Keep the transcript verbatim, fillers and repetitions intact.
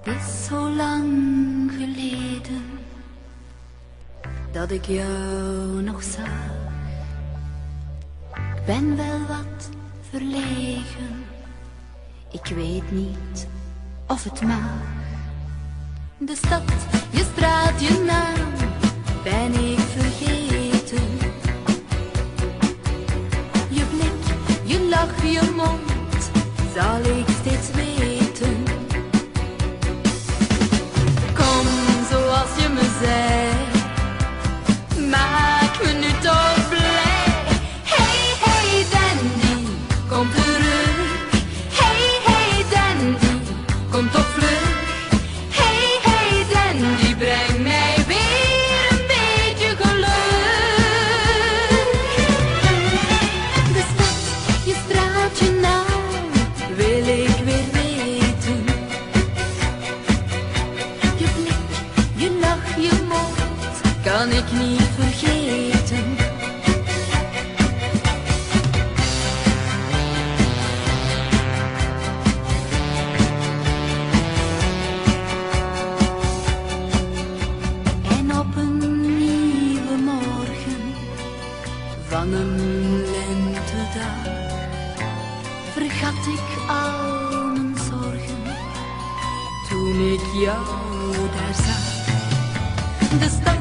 Is zo lang geleden dat ik jou nog zag. Ik ben wel wat verlegen, ik weet niet of het mag. De stad, je straat, je naam ben ik vergeten. Je blik, je lach, je mond zal ik steeds weten. Kom zoals je me zei, maak me nu toch blij. Hey, hey dandy, kom terug. Hey, hey dandy, kom toch vlug. Hey, hey dandy, breng mij weer een beetje geluk. De stad, je straat, je naam wil ik weer weten. Je blik, je lach, je mond kan ik niet vergeten. En op een nieuwe morgen van een lentedag vergat ik al mijn zorgen toen ik jou daar zag. De stad